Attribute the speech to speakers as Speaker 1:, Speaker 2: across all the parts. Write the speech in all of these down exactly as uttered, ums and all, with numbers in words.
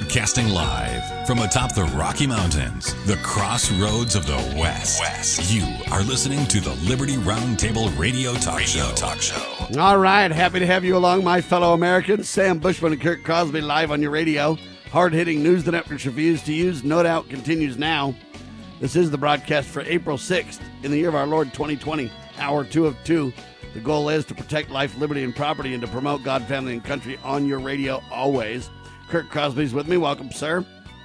Speaker 1: Broadcasting live from atop the Rocky Mountains, the crossroads of the West. West. You are listening to the Liberty Roundtable Radio Talk Radio Show. Talk Show.
Speaker 2: All right, happy to have you along, my fellow Americans. Sam Bushman and Kirk Crosby live on your radio. Hard-hitting news the networks refuse to use, no doubt, continues now. This is the broadcast for April sixth in the year of our Lord twenty twenty, hour two of two. The goal is to protect life, liberty, and property and to promote God, family, and country on your radio always. Kirk Crosby's with me. Welcome, sir.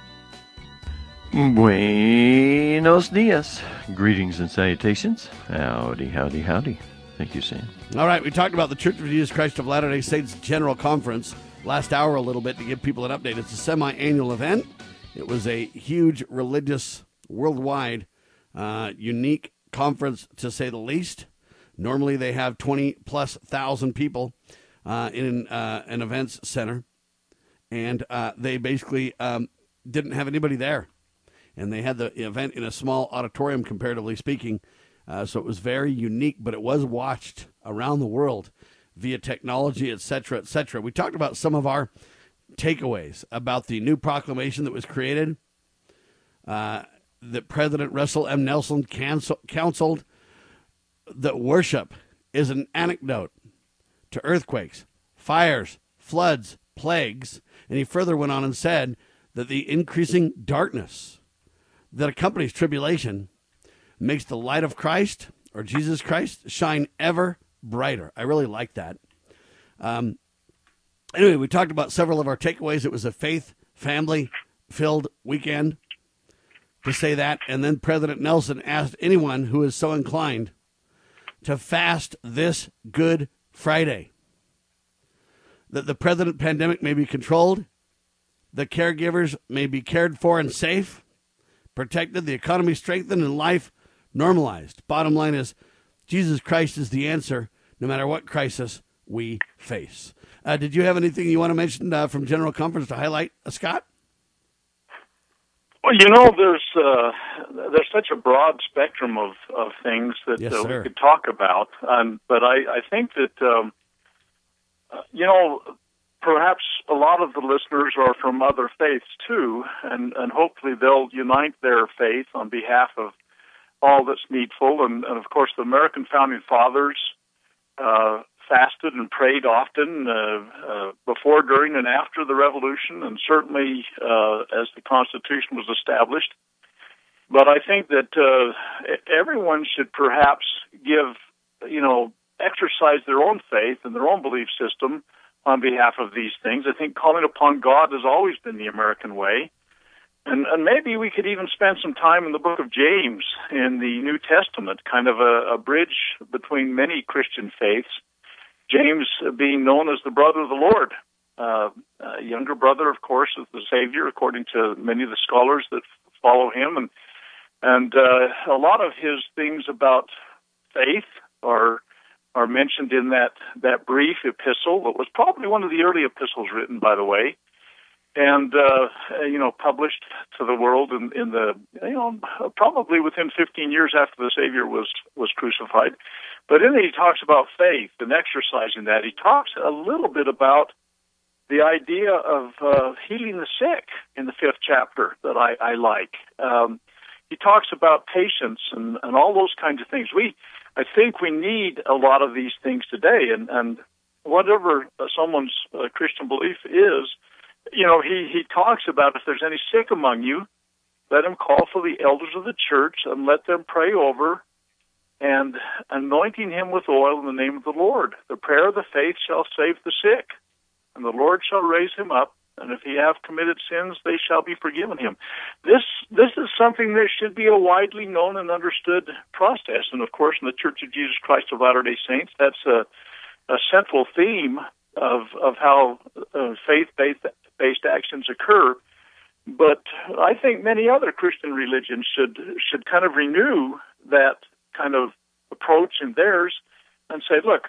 Speaker 3: Buenos dias. Greetings and salutations. Howdy, howdy, howdy. Thank you, Sam.
Speaker 2: All right, we talked about the Church of Jesus Christ of Latter-day Saints General Conference last hour a little bit to give people an update. It's a semi-annual event. It was a huge religious, worldwide, uh, unique conference, to say the least. Normally they have twenty-plus thousand people uh, in uh, an events center. And uh, they basically um, didn't have anybody there. And they had the event in a small auditorium, comparatively speaking. Uh, so it was very unique, but it was watched around the world via technology, et cetera, et cetera. We talked about some of our takeaways about the new proclamation that was created, uh, that President Russell M. Nelson cancel- counseled that worship is an antidote to earthquakes, fires, floods, plagues. And he further went on and said that the increasing darkness that accompanies tribulation makes the light of Christ, or Jesus Christ, shine ever brighter. I really like that. Um, anyway, we talked about several of our takeaways. It was a faith, family-filled weekend, to say that. And then President Nelson asked anyone who is so inclined to fast this Good Friday, that the present pandemic may be controlled, the caregivers may be cared for and safe, protected, the economy strengthened, and life normalized. Bottom line is, Jesus Christ is the answer, no matter what crisis we face. Uh, did you have anything you want to mention uh, from General Conference to highlight, uh, Scott?
Speaker 4: Well, you know, there's uh, there's such a broad spectrum of, of things that
Speaker 2: yes,
Speaker 4: uh,
Speaker 2: sir.
Speaker 4: we could talk about, um, but I, I think that... Um, You know, perhaps a lot of the listeners are from other faiths, too, and, and hopefully they'll unite their faith on behalf of all that's needful. And, and of course, the American Founding Fathers uh, fasted and prayed often uh, uh, before, during, and after the Revolution, and certainly uh, as the Constitution was established. But I think that uh, everyone should perhaps give, you know, exercise their own faith and their own belief system on behalf of these things. I think calling upon God has always been the American way. And, and maybe we could even spend some time in the book of James in the New Testament, kind of a, a bridge between many Christian faiths. James being known as the brother of the Lord, uh, a younger brother, of course, of the Savior, according to many of the scholars that follow him. And, and uh, a lot of his things about faith are are mentioned in that, that brief epistle. It was probably one of the early epistles written, by the way, and, uh, you know, published to the world in, in the, you know, probably within fifteen years after the Savior was, was crucified. But in it, he talks about faith and exercising that. He talks a little bit about the idea of uh, healing the sick in the fifth chapter that I, I like. Um, he talks about patience and, and all those kinds of things. We I think we need a lot of these things today, and, and whatever someone's uh, Christian belief is, you know, he, he talks about if there's any sick among you, let him call for the elders of the church and let them pray over, and anointing him with oil in the name of the Lord. The prayer of the faith shall save the sick, and the Lord shall raise him up, and if he have committed sins, they shall be forgiven him. This this is something that should be a widely known and understood process. And, of course, in the Church of Jesus Christ of Latter-day Saints, that's a, a central theme of of how uh, faith-based based actions occur. But I think many other Christian religions should should kind of renew that kind of approach in theirs and say, look,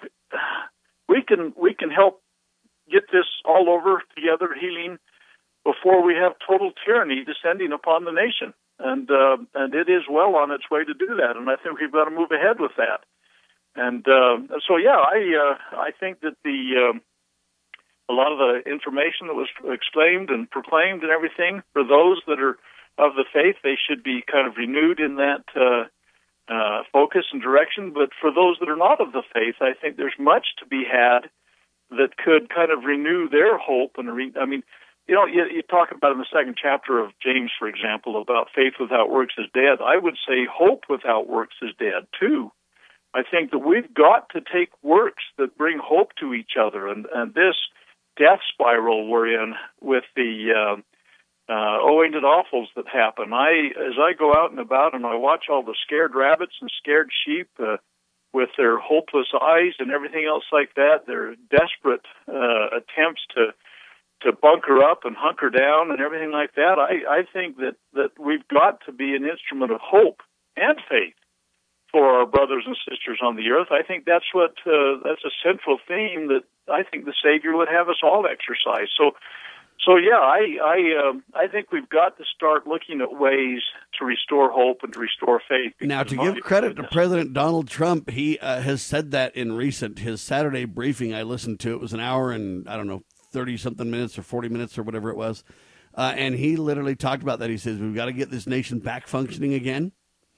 Speaker 4: we can we can help get this all over together, healing, before we have total tyranny descending upon the nation. And uh, and it is well on its way to do that, and I think we've got to move ahead with that. And uh, so, yeah, I uh, I think that the uh, a lot of the information that was exclaimed and proclaimed and everything, for those that are of the faith, they should be kind of renewed in that uh, uh, focus and direction. But for those that are not of the faith, I think there's much to be had that could kind of renew their hope. And re- I mean, you know, you, you talk about in the second chapter of James, for example, about faith without works is dead. I would say hope without works is dead, too. I think that we've got to take works that bring hope to each other. And, and this death spiral we're in with the uh, uh, owing to offals that happen. I, as I go out and about and I watch all the scared rabbits and scared sheep uh, with their hopeless eyes and everything else like that, their desperate uh, attempts to to bunker up and hunker down and everything like that, I, I think that, that we've got to be an instrument of hope and faith for our brothers and sisters on the earth. I think that's what uh, that's a central theme that I think the Savior would have us all exercise. So, so yeah, I I um, I think we've got to start looking at ways to restore hope and to restore faith.
Speaker 2: Now, to give credit to President Donald Trump, he uh, has said that in recent his Saturday briefing I listened to. It was an hour and I don't know thirty something minutes or forty minutes or whatever it was, uh, and he literally talked about that. He says we've got to get this nation back functioning again.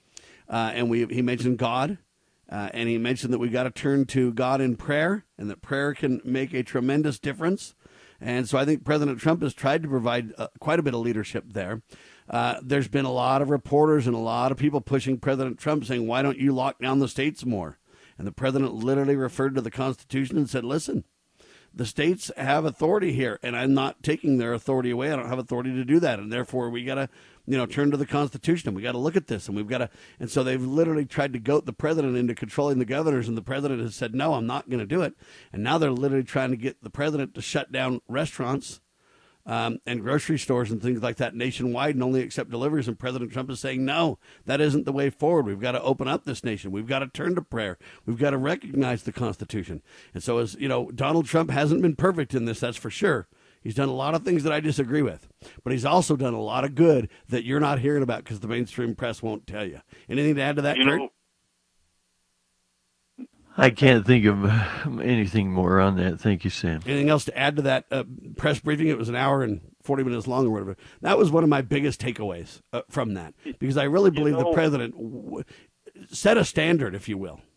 Speaker 2: Uh, and we, he mentioned God, uh, and he mentioned that we've got to turn to God in prayer, and that prayer can make a tremendous difference. And so I think President Trump has tried to provide uh, quite a bit of leadership there. Uh, there's been a lot of reporters and a lot of people pushing President Trump saying, why don't you lock down the states more? And the president literally referred to the Constitution and said, listen, the states have authority here, and I'm not taking their authority away. I don't have authority to do that, and therefore we got to, you know, turn to the Constitution, and we got to look at this, and we've got to. And so they've literally tried to goat the president into controlling the governors, and the president has said, no, I'm not going to do it. And now they're literally trying to get the president to shut down restaurants um, and grocery stores and things like that nationwide and only accept deliveries. And President Trump is saying, no, that isn't the way forward. We've got to open up this nation. We've got to turn to prayer. We've got to recognize the Constitution. And so, as you know, Donald Trump hasn't been perfect in this, that's for sure. He's done a lot of things that I disagree with, but he's also done a lot of good that you're not hearing about because the mainstream press won't tell you. Anything to add to that,
Speaker 4: you
Speaker 2: Kurt?
Speaker 4: know,
Speaker 3: I can't think of anything more on that. Thank you, Sam.
Speaker 2: Anything else to add to that uh, press briefing? It was an hour and forty minutes long or whatever. That was one of my biggest takeaways uh, from that, because I really believe you know, the president w- set a standard, if you will.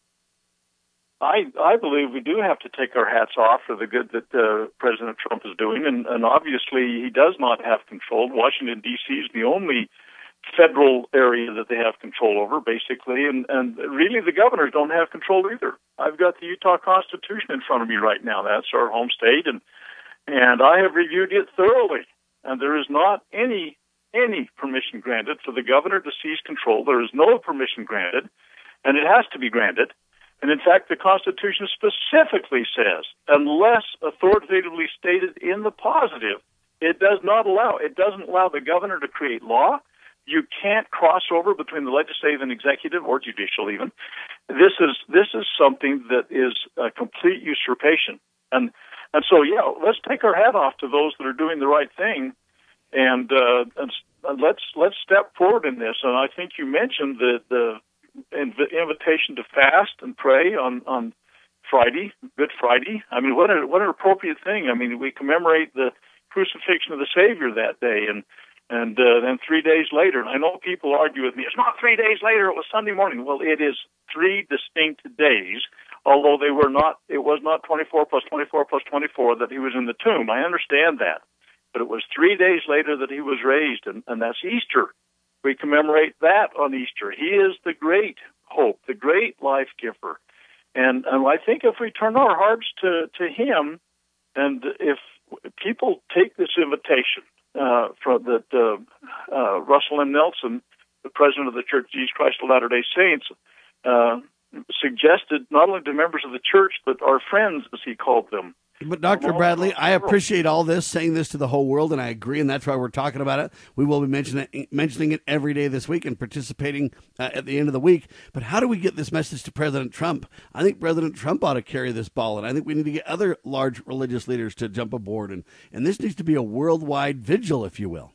Speaker 4: I, I believe we do have to take our hats off for the good that uh, President Trump is doing, and, and obviously he does not have control. Washington, D C is the only federal area that they have control over, basically, and, and really the governors don't have control either. I've got the Utah Constitution in front of me right now. That's our home state, and and I have reviewed it thoroughly, and there is not any any permission granted for the governor to seize control. There is no permission granted, and it has to be granted. And in fact, the Constitution specifically says, unless authoritatively stated in the positive, it does not allow, it doesn't allow the governor to create law. You can't cross over between the legislative and executive or judicial even. This is, this is something that is a complete usurpation. And, and so, yeah, let's take our hat off to those that are doing the right thing. And, uh, and let's, let's step forward in this. And I think you mentioned that the, Inv- invitation to fast and pray on, on Friday, Good Friday. I mean, what a, what an appropriate thing. I mean, we commemorate the crucifixion of the Savior that day, and and uh, then three days later. And I know people argue with me, it's not three days later, it was Sunday morning. Well, it is three distinct days, although they were not. It was not twenty-four plus twenty-four plus twenty-four that he was in the tomb. I understand that, but it was three days later that he was raised, and, and that's Easter. We commemorate that on Easter. He is the great hope, the great life giver. And, and I think if we turn our hearts to, to him, and if people take this invitation uh, from that uh, uh, Russell M. Nelson, the president of the Church of Jesus Christ of Latter-day Saints, uh, suggested not only to members of the church, but our friends, as he called them.
Speaker 2: But Doctor Bradley, I appreciate all this, saying this to the whole world, and I agree, and that's why we're talking about it. We will be mentioning it, mentioning it every day this week and participating uh, at the end of the week. But how do we get this message to President Trump? I think President Trump ought to carry this ball, and I think we need to get other large religious leaders to jump aboard, and, and this needs to be a worldwide vigil, if you will.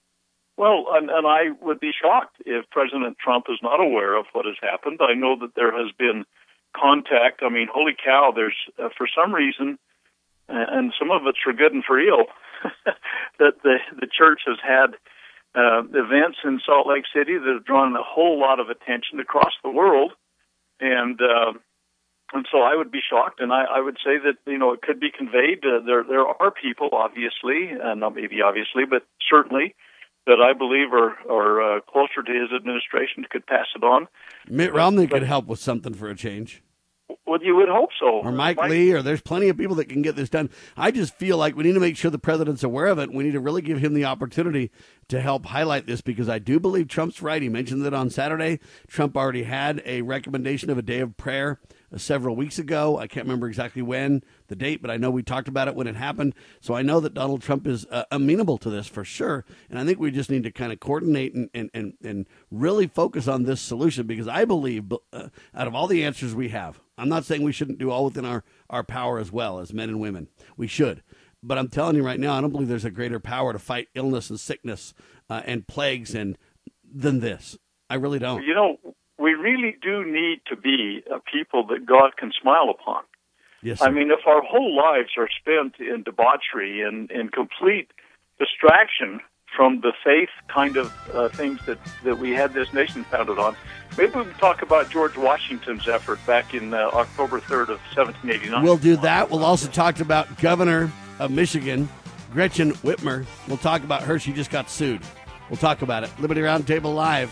Speaker 4: Well, and, and I would be shocked if President Trump is not aware of what has happened. I know that there has been contact. I mean, holy cow, there's, uh, for some reason, and some of it's for good and for ill, that the the church has had uh, events in Salt Lake City that have drawn a whole lot of attention across the world, and uh, and so I would be shocked, and I, I would say that, you know, it could be conveyed. Uh, there there are people, obviously, uh, not maybe obviously, but certainly, that I believe are are uh, closer to his administration could pass it on.
Speaker 2: Mitt Romney could help with something for a change.
Speaker 4: Well, you would hope so.
Speaker 2: Or Mike,
Speaker 4: Mike
Speaker 2: Lee, or there's plenty of people that can get this done. I just feel like we need to make sure the president's aware of it. We need to really give him the opportunity to help highlight this, because I do believe Trump's right. He mentioned that on Saturday. Trump already had a recommendation of a day of prayer uh, several weeks ago. I can't remember exactly when, the date, but I know we talked about it when it happened. So I know that Donald Trump is uh, amenable to this for sure. And I think we just need to kind of coordinate and, and, and, and really focus on this solution, because I believe uh, out of all the answers we have, I'm not saying we shouldn't do all within our, our power as well as men and women. We should. But I'm telling you right now, I don't believe there's a greater power to fight illness and sickness uh, and plagues and than this. I really don't.
Speaker 4: You know, we really do need to be a people that God can smile upon.
Speaker 2: Yes, sir.
Speaker 4: I mean, if our whole lives are spent in debauchery and in complete distraction from the faith kind of uh, things that, that we had this nation founded on, maybe we can talk about George Washington's effort back in uh, October third of seventeen eighty-nine.
Speaker 2: We'll do that. We'll also talk about Governor of Michigan, Gretchen Whitmer. We'll talk about her. She just got sued. We'll talk about it. Liberty Roundtable Live.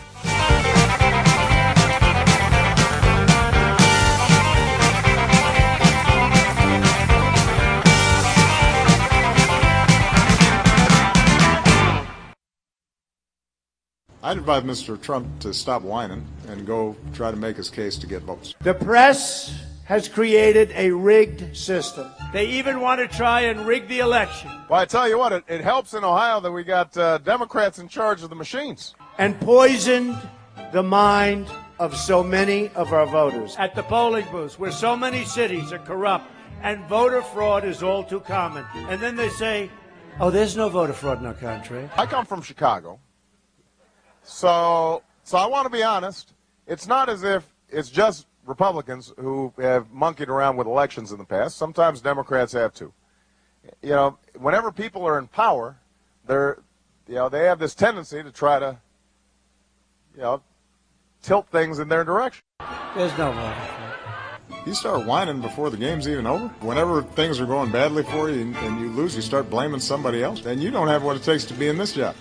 Speaker 5: I'd advise Mister Trump to stop whining and go try to make his case to get votes.
Speaker 6: The press has created a rigged system. They even want to try and rig the election.
Speaker 7: Well, I tell you what, it, it helps in Ohio that we got uh, Democrats in charge of the machines.
Speaker 6: And poisoned the mind of so many of our voters. At the polling booths, where so many cities are corrupt and voter fraud is all too common. And then they say, oh, there's no voter fraud in our country.
Speaker 7: I come from Chicago. So, so I want to be honest. It's not as if it's just Republicans who have monkeyed around with elections in the past. Sometimes Democrats have too. You know, whenever people are in power, they're, you know, they have this tendency to try to, you know, tilt things in their direction.
Speaker 6: There's no voter fraud.
Speaker 5: You start whining before the game's even over. Whenever things are going badly for you and, and you lose, you start blaming somebody else. And you don't have what it takes to be in this job.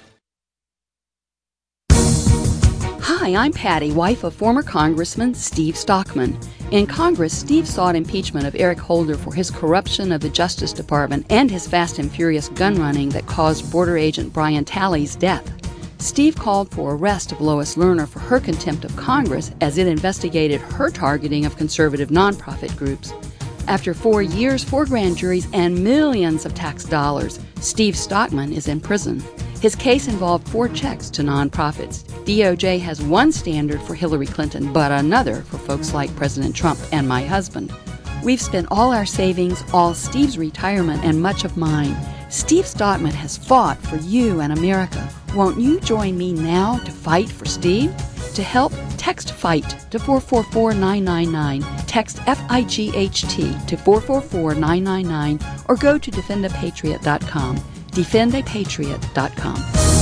Speaker 8: Hi, I'm Patty, wife of former Congressman Steve Stockman. In Congress, Steve sought impeachment of Eric Holder for his corruption of the Justice Department and his fast and furious gun running that caused border agent Brian Talley's death. Steve called for arrest of Lois Lerner for her contempt of Congress as it investigated her targeting of conservative nonprofit groups. After four years, four grand juries, and millions of tax dollars, Steve Stockman is in prison. His case involved four checks to nonprofits. D O J has one standard for Hillary Clinton, but another for folks like President Trump and my husband. We've spent all our savings, all Steve's retirement, and much of mine. Steve Stockman has fought for you and America. Won't you join me now to fight for Steve? To help, text FIGHT to four four four nine nine nine. Text F I G H T to four four four nine nine nine or go to defend a patriot dot com. defend a patriot dot com.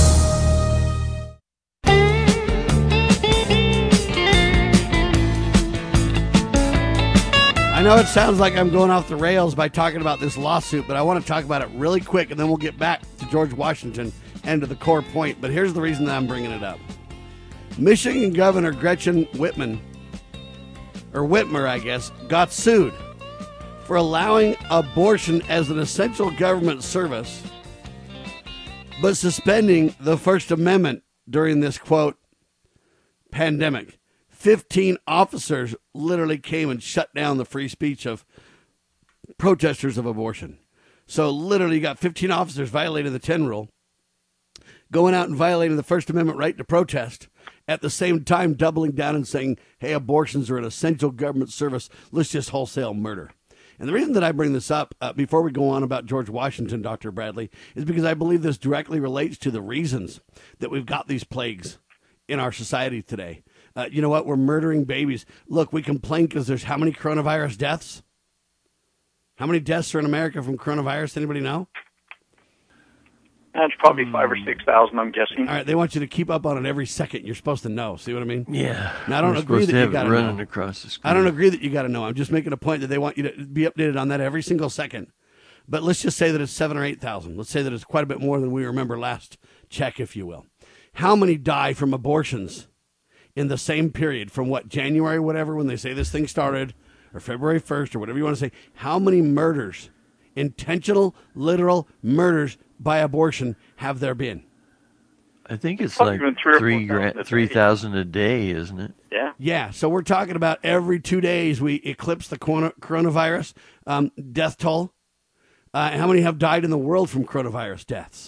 Speaker 2: I know it sounds like I'm going off the rails by talking about this lawsuit, but I want to talk about it really quick, and then we'll get back to George Washington and to the core point. But here's the reason that I'm bringing it up. Michigan Governor Gretchen Whitman, or Whitmer, I guess, got sued for allowing abortion as an essential government service, but suspending the First Amendment during this, quote, pandemic. fifteen officers literally came and shut down the free speech of protesters of abortion. So literally you got fifteen officers violating the ten rule, going out and violating the First Amendment right to protest, at the same time doubling down and saying, hey, abortions are an essential government service. Let's just wholesale murder. And the reason that I bring this up uh, before we go on about George Washington, Doctor Bradley, is because I believe this directly relates to the reasons that we've got these plagues in our society today. Uh, you know what? We're murdering babies. Look, we complain because there's how many coronavirus deaths? How many deaths are in America from coronavirus? Anybody know?
Speaker 4: That's probably five or six thousand, I'm guessing.
Speaker 2: All right, they want you to keep up on it every second. You're supposed to know. See what I mean?
Speaker 3: Yeah.
Speaker 2: Now, I don't
Speaker 3: We're
Speaker 2: agree
Speaker 3: supposed
Speaker 2: that
Speaker 3: to
Speaker 2: you
Speaker 3: have it
Speaker 2: got to
Speaker 3: running
Speaker 2: know.
Speaker 3: across the screen.
Speaker 2: I don't agree that you got to know. I'm just making a point that they want you to be updated on that every single second. But let's just say that it's seven or eight thousand. Let's say that it's quite a bit more than we remember last check, if you will. How many die from abortions in the same period from what, January, whatever, when they say this thing started, or February first, or whatever you want to say? How many murders, intentional, literal murders by abortion have there been?
Speaker 3: I think it's
Speaker 4: Probably
Speaker 3: like
Speaker 4: been three or
Speaker 3: three
Speaker 4: four
Speaker 3: gra-
Speaker 4: thousand a
Speaker 3: three
Speaker 4: day.
Speaker 3: thousand a day, isn't it?
Speaker 4: Yeah.
Speaker 2: Yeah, so we're talking about every two days we eclipse the corona- coronavirus um, death toll. Uh, how many have died in the world from coronavirus deaths?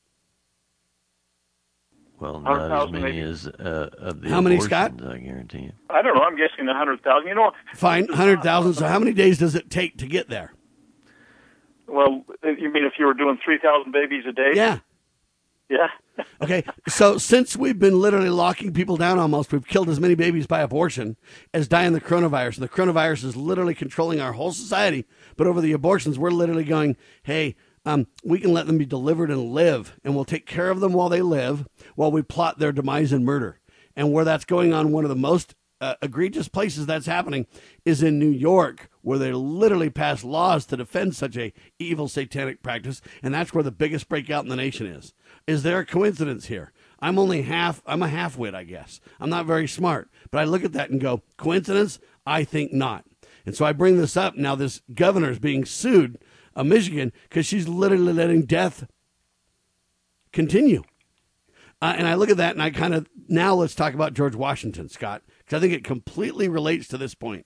Speaker 3: Well,
Speaker 4: one hundred
Speaker 3: not as
Speaker 4: thousand
Speaker 3: many
Speaker 4: maybe.
Speaker 3: as uh, of the
Speaker 2: How many,
Speaker 3: abortions, I guarantee you.
Speaker 4: I don't know. I'm guessing one hundred thousand. You know,
Speaker 2: Fine, one hundred thousand. So how many days does it take to get there?
Speaker 4: well, you mean if you were doing three thousand babies a day?
Speaker 2: Yeah.
Speaker 4: Yeah.
Speaker 2: Okay, so since we've been literally locking people down almost, we've killed as many babies by abortion as die in the coronavirus. And the coronavirus is literally controlling our whole society. But over the abortions, we're literally going, hey, um, we can let them be delivered and live, and we'll take care of them while they live, while we plot their demise and murder. And where that's going on, one of the most uh, egregious places that's happening is in New York, where they literally pass laws to defend such a evil satanic practice. And that's where the biggest breakout in the nation is. Is there a coincidence here? I'm only half, I'm a half-wit, I guess. I'm not very smart. But I look at that and go, coincidence? I think not. And so I bring this up. Now this governor is being sued, uh, Michigan, because she's literally letting death continue. Uh, and I look at that and I kind of, now let's talk about George Washington, Scott, because I think it completely relates to this point.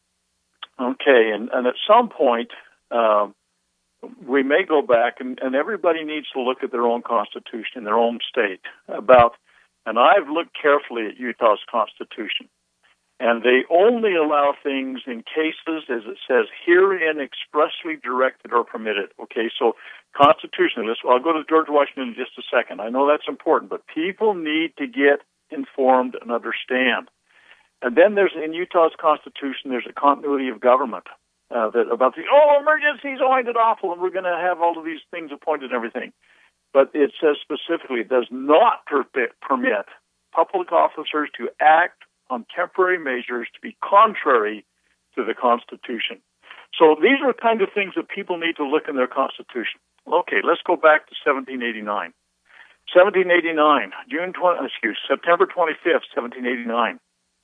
Speaker 4: Okay, and, and at some point, um, we may go back, and, and everybody needs to look at their own constitution in their own state about, and I've looked carefully at Utah's constitution, and they only allow things in cases, as it says, herein expressly directed or permitted. Okay, so constitutionally, I'll go to George Washington in just a second. I know that's important, but people need to get informed and understand. And then there's, in Utah's constitution, there's a continuity of government. Uh, that about the, oh, emergencies, oh, ain't it awful, and we're going to have all of these things appointed and everything. But it says specifically it does not per- permit public officers to act on temporary measures to be contrary to the Constitution. So these are kind of things that people need to look in their Constitution. Okay, let's go back to seventeen eighty-nine. seventeen eighty-nine, June twentieth, excuse, September twenty-fifth, seventeen eighty-nine.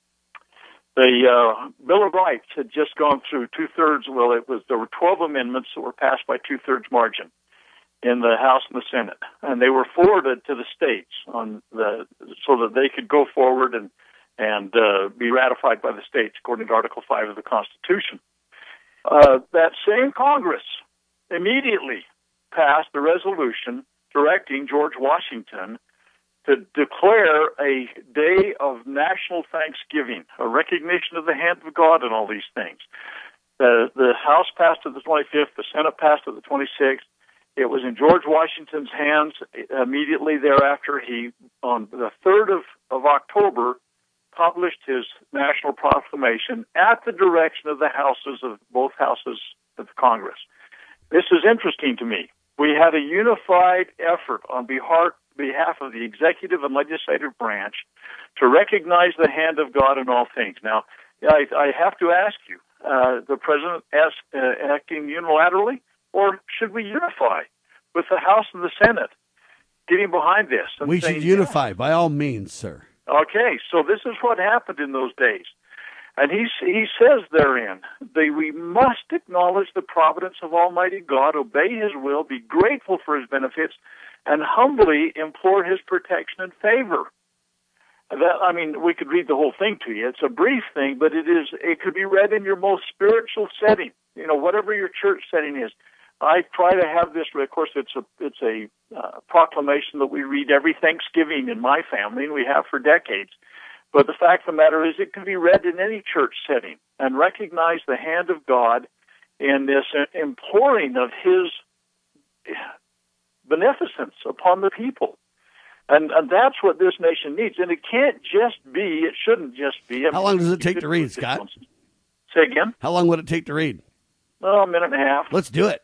Speaker 4: The uh, Bill of Rights had just gone through two-thirds, well, it was, there were twelve amendments that were passed by two-thirds margin in the House and the Senate, and they were forwarded to the states on the, so that they could go forward and, and uh, be ratified by the states, according to Article five of the Constitution. Uh, that same Congress immediately passed a resolution directing George Washington to declare a day of national thanksgiving, a recognition of the hand of God and all these things. The, the House passed it the twenty-fifth, the Senate passed it the twenty-sixth. It was in George Washington's hands immediately thereafter. He, on the third of, of October, published his national proclamation at the direction of the houses of both houses of Congress. This is interesting to me. We had a unified effort on behalf behalf of the executive and legislative branch to recognize the hand of God in all things. Now, I, I have to ask you, uh, the president ask, uh, acting unilaterally, or should we unify with the House and the Senate getting behind this? And
Speaker 2: We
Speaker 4: saying,
Speaker 2: should unify, by all means, sir.
Speaker 4: Okay, so this is what happened in those days. And he, he says therein that we must acknowledge the providence of Almighty God, obey His will, be grateful for His benefits, and humbly implore His protection and favor. That, I mean, we could read the whole thing to you. It's a brief thing, but it is. It could be read in your most spiritual setting. You know, whatever your church setting is. I try to have this. Of course, it's a it's a uh, proclamation that we read every Thanksgiving in my family, and we have for decades. But the fact of the matter is, it can be read in any church setting and recognize the hand of God in this imploring of His beneficence upon the people. And, and that's what this nation needs. And it can't just be, it shouldn't just be. I
Speaker 2: How
Speaker 4: mean,
Speaker 2: long does it take to read, Scott?
Speaker 4: Say again?
Speaker 2: How long would it take to read?
Speaker 4: well, a minute and a half.
Speaker 2: Let's do it.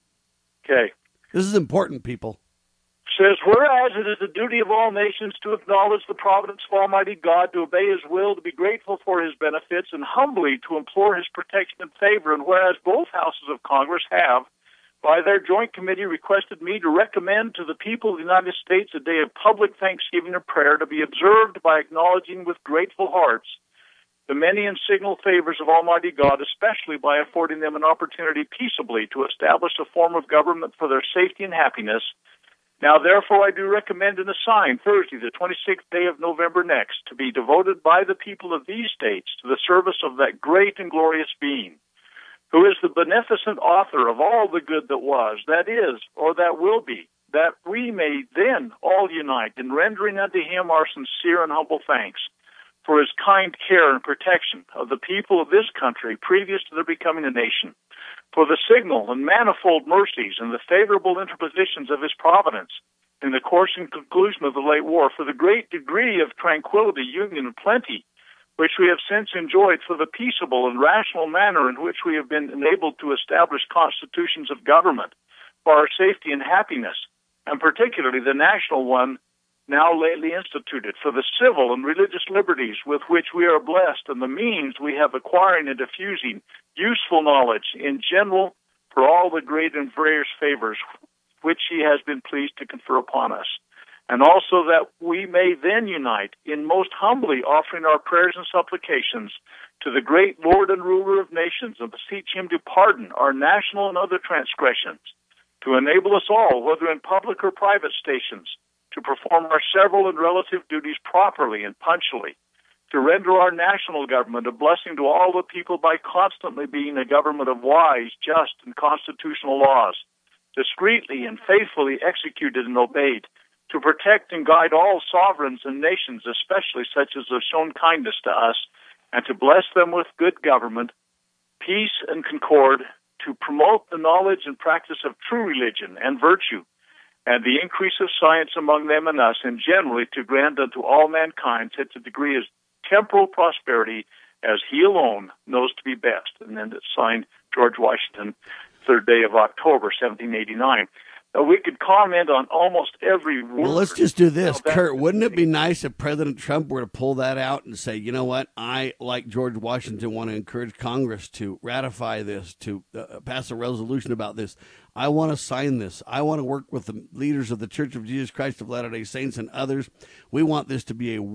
Speaker 4: Okay.
Speaker 2: This is important, people.
Speaker 4: Says, whereas it is the duty of all nations to acknowledge the providence of Almighty God, to obey His will, to be grateful for His benefits, and humbly to implore His protection and favor, and whereas both houses of Congress have, by their joint committee, requested me to recommend to the people of the United States a day of public thanksgiving and prayer to be observed by acknowledging with grateful hearts the many and signal favors of Almighty God, especially by affording them an opportunity peaceably to establish a form of government for their safety and happiness. Now, therefore, I do recommend and assign Thursday, the twenty-sixth day of November next, to be devoted by the people of these states to the service of that great and glorious being, who is the beneficent author of all the good that was, that is, or that will be, that we may then all unite in rendering unto Him our sincere and humble thanks for His kind care and protection of the people of this country previous to their becoming a nation, for the signal and manifold mercies and the favorable interpositions of His providence in the course and conclusion of the late war, for the great degree of tranquility, union, and plenty which we have since enjoyed, for the peaceable and rational manner in which we have been enabled to establish constitutions of government for our safety and happiness, and particularly the national one now lately instituted, for the civil and religious liberties with which we are blessed, and the means we have acquiring and diffusing useful knowledge in general for all the great and various favors which He has been pleased to confer upon us. And also that we may then unite in most humbly offering our prayers and supplications to the great Lord and ruler of nations, and beseech Him to pardon our national and other transgressions, to enable us all, whether in public or private stations, to perform our several and relative duties properly and punctually, to render our national government a blessing to all the people by constantly being a government of wise, just, and constitutional laws, discreetly and faithfully executed and obeyed, to protect and guide all sovereigns and nations, especially such as have shown kindness to us, and to bless them with good government, peace and concord, to promote the knowledge and practice of true religion and virtue, and the increase of science among them and us, and generally to grant unto all mankind such a degree of temporal prosperity as He alone knows to be best. And then it's signed George Washington, third day of October, seventeen eighty-nine. Now, we could comment on almost every word.
Speaker 2: Well, let's just do this. Kurt, wouldn't it be nice if President Trump were to pull that out and say, you know what, I, like George Washington, want to encourage Congress to ratify this, to uh, pass a resolution about this. I want to sign this. I want to work with the leaders of the Church of Jesus Christ of Latter-day Saints and others. We want this to be a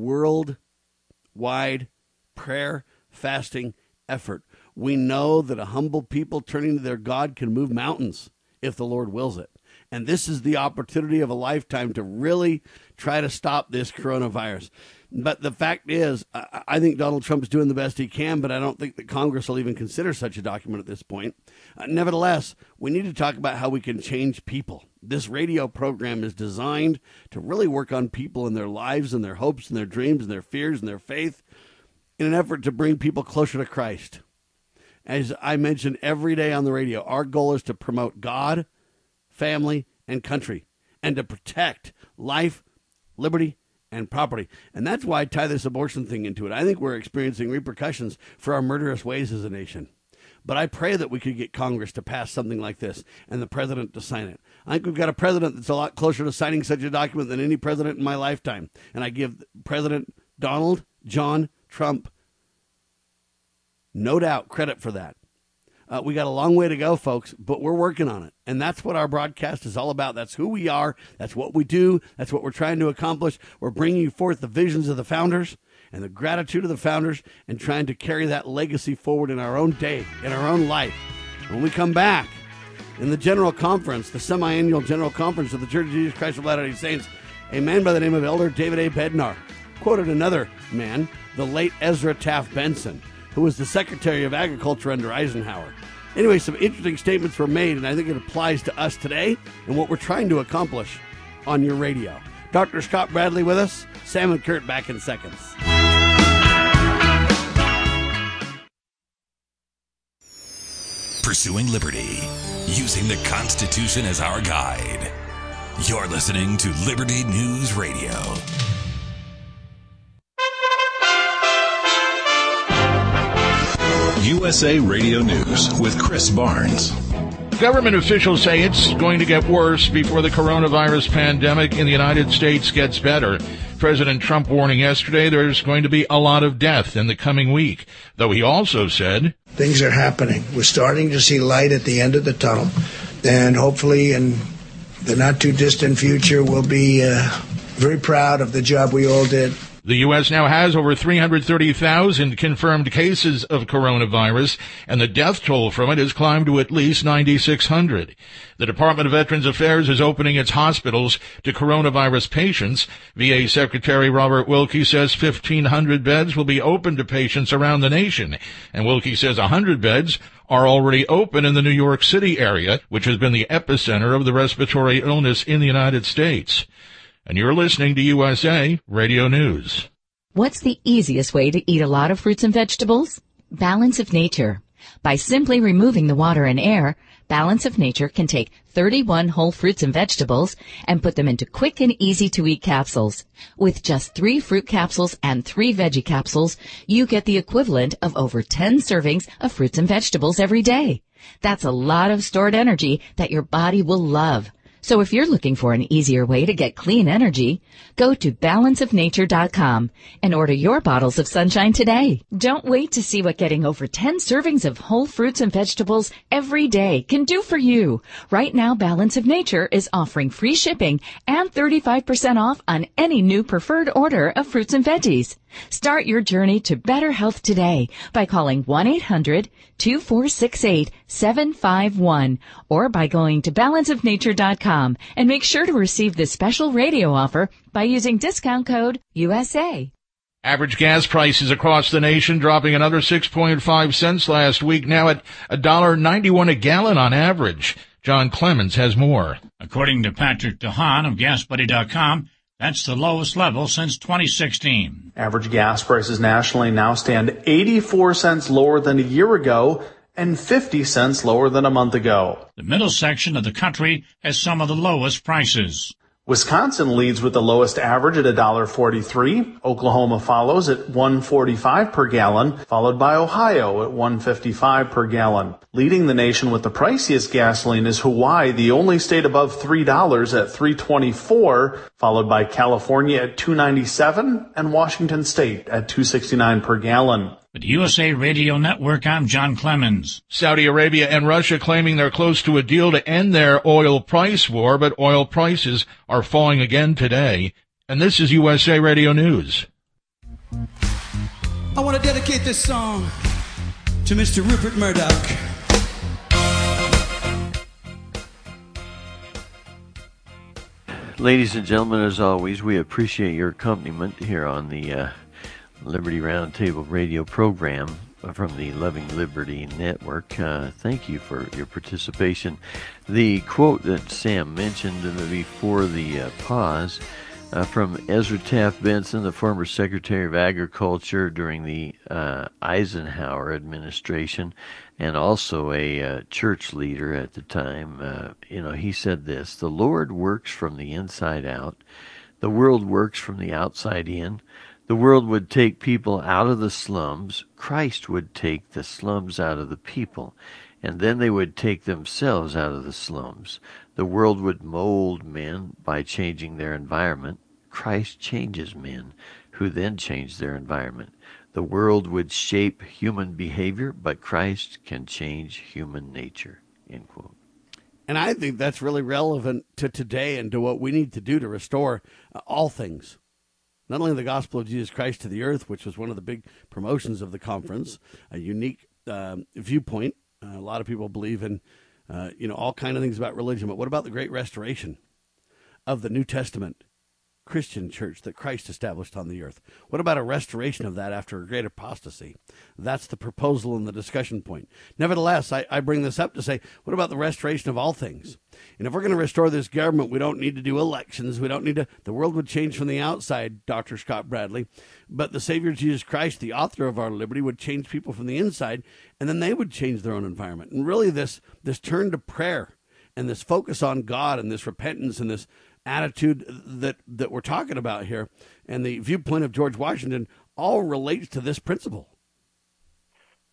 Speaker 2: worldwide prayer, fasting effort. We know that a humble people turning to their God can move mountains if the Lord wills it. And this is the opportunity of a lifetime to really try to stop this coronavirus. But the fact is, I think Donald Trump is doing the best he can, but I don't think that Congress will even consider such a document at this point. Uh, nevertheless, we need to talk about how we can change people. This radio program is designed to really work on people and their lives and their hopes and their dreams and their fears and their faith in an effort to bring people closer to Christ. As I mentioned every day on the radio, our goal is to promote God, family, and country, and to protect life, liberty, and property. And that's why I tie this abortion thing into it. I think we're experiencing repercussions for our murderous ways as a nation. But I pray that we could get Congress to pass something like this and the president to sign it. I think we've got a president that's a lot closer to signing such a document than any president in my lifetime. And I give President Donald John Trump no doubt credit for that. Uh, we got a long way to go, folks, but we're working on it. And that's what our broadcast is all about. That's who we are. That's what we do. That's what we're trying to accomplish. We're bringing forth the visions of the founders and the gratitude of the founders and trying to carry that legacy forward in our own day, in our own life. When we come back in the General Conference, the semi-annual General Conference of the Church of Jesus Christ of Latter-day Saints, a man by the name of Elder David A. Bednar quoted another man, the late Ezra Taft Benson, who was the Secretary of Agriculture under Eisenhower. Anyway, some interesting statements were made, and I think it applies to us today and what we're trying to accomplish on your radio. Doctor Scott Bradley with us. Sam and Kurt back in seconds.
Speaker 1: Pursuing liberty, using the Constitution as our guide. You're listening to Liberty News Radio. U S A Radio News with Chris Barnes.
Speaker 9: Government officials say it's going to get worse before the coronavirus pandemic in the United States gets better. President Trump warning yesterday there's going to be a lot of death in the coming week, though he also said,
Speaker 10: things are happening. We're starting to see light at the end of the tunnel, and hopefully in the not-too-distant future we'll be uh, very proud of the job we all did.
Speaker 9: The U S now has over three hundred thirty thousand confirmed cases of coronavirus, and the death toll from it has climbed to at least nine thousand six hundred. The Department of Veterans Affairs is opening its hospitals to coronavirus patients. V A Secretary Robert Wilkie says fifteen hundred beds will be open to patients around the nation, and Wilkie says one hundred beds are already open in the New York City area, which has been the epicenter of the respiratory illness in the United States. And you're listening to U S A Radio News.
Speaker 11: What's the easiest way to eat a lot of fruits and vegetables? Balance of Nature. By simply removing the water and air, Balance of Nature can take thirty-one whole fruits and vegetables and put them into quick and easy-to-eat capsules. With just three fruit capsules and three veggie capsules, you get the equivalent of over ten servings of fruits and vegetables every day. That's a lot of stored energy that your body will love. So if you're looking for an easier way to get clean energy, go to balance of nature dot com and order your bottles of sunshine today. Don't wait to see what getting over ten servings of whole fruits and vegetables every day can do for you. Right now, Balance of Nature is offering free shipping and thirty-five percent off on any new preferred order of fruits and veggies. Start your journey to better health today by calling one eight hundred two four six eight seven five one or by going to balance of nature dot com, and make sure to receive this special radio offer by using discount code U S A.
Speaker 9: Average gas prices across the nation dropping another six point five cents last week, now at one dollar ninety-one a gallon on average. John Clemens has more.
Speaker 12: According to Patrick DeHaan of gas buddy dot com, that's the lowest level since twenty sixteen.
Speaker 13: Average gas prices nationally now stand eighty-four cents lower than a year ago and fifty cents lower than a month ago.
Speaker 12: The middle section of the country has some of the lowest prices.
Speaker 13: Wisconsin leads with the lowest average at one dollar forty-three. Oklahoma follows at one dollar forty-five per gallon, followed by Ohio at one dollar fifty-five per gallon. Leading the nation with the priciest gasoline is Hawaii, the only state above three dollars at three dollars and twenty-four cents, followed by California at two dollars and ninety-seven cents and Washington State at two dollars and sixty-nine cents per gallon.
Speaker 12: With U S A Radio Network, I'm John Clemens.
Speaker 9: Saudi Arabia and Russia claiming they're close to a deal to end their oil price war, but oil prices are falling again today. And this is U S A Radio News.
Speaker 14: I want to dedicate this song to Mister Rupert Murdoch.
Speaker 3: Ladies and gentlemen, as always, we appreciate your accompaniment here on the uh, Liberty Roundtable radio program from the Loving Liberty Network. Uh, thank you for your participation. The quote that Sam mentioned before the uh, pause uh, from Ezra Taft Benson, the former Secretary of Agriculture during the uh, Eisenhower administration, and also a uh, church leader at the time. Uh, you know, he said this: "The Lord works from the inside out. The world works from the outside in. The world would take people out of the slums. Christ would take the slums out of the people, and then they would take themselves out of the slums. The world would mold men by changing their environment. Christ changes men, who then change their environment. The world would shape human behavior, but Christ can change human nature." End quote.
Speaker 2: And I think that's really relevant to today and to what we need to do to restore uh, all things. Not only the gospel of Jesus Christ to the earth, which was one of the big promotions of the conference, a unique um, viewpoint. Uh, a lot of people believe in, uh, you know, all kind of things about religion. But what about the great restoration of the New Testament Christian church that Christ established on the earth? What about a restoration of that after a great apostasy? That's the proposal and the discussion point. Nevertheless, I, I bring this up to say, what about the restoration of all things? And if we're going to restore this government, we don't need to do elections. We don't need to, the world would change from the outside, Doctor Scott Bradley. But the Savior Jesus Christ, the author of our liberty, would change people from the inside, and then they would change their own environment. And really this, this turn to prayer and this focus on God and this repentance and this attitude that, that we're talking about here and the viewpoint of George Washington all relates to this principle.